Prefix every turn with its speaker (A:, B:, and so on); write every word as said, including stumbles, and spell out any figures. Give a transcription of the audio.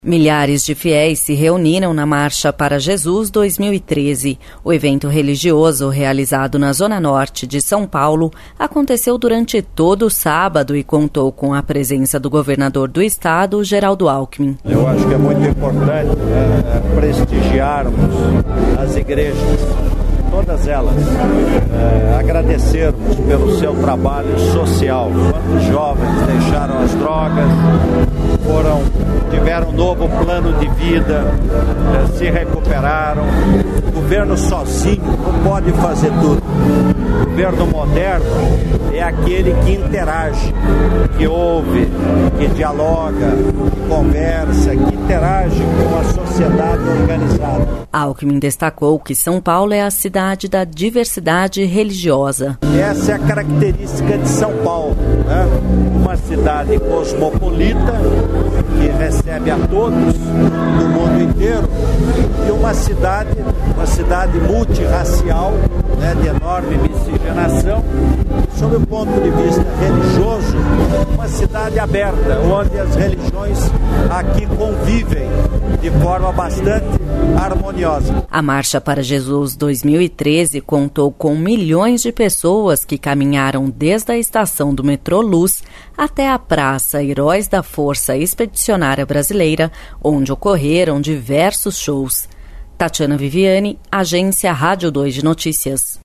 A: Milhares de fiéis se reuniram na Marcha para Jesus dois mil e treze. O evento religioso, realizado na Zona Norte de São Paulo, aconteceu durante todo o sábado e contou com a presença do governador do estado, Geraldo Alckmin.
B: Eu acho que é muito importante é, prestigiarmos as igrejas, todas elas, é, agradecermos pelo seu trabalho social. Quantos jovens deixaram as drogas, foram, tiveram um novo plano de vida, é, se recuperaram. O governo sozinho não pode fazer tudo. O governo moderno é aquele que interage, que ouve, que dialoga, que conversa, que interage com a sociedade organizada.
A: Alckmin destacou que São Paulo é a cidade da diversidade religiosa.
B: Essa é a característica de São Paulo, né? Uma cidade cosmopolita que recebe a todos do mundo inteiro e uma cidade, uma cidade multirracial, né, de enorme miscigenação. Sob o ponto de vista religioso, uma cidade aberta, onde as religiões aqui convivem de forma bastante harmoniosa.
A: A Marcha para Jesus dois mil e treze contou com milhões de pessoas que caminharam desde a estação do metrô Luz até a Praça Heróis da Força Expedicionária Brasileira, onde ocorreram diversos shows. Tatiana Viviane, Agência Rádio dois de Notícias.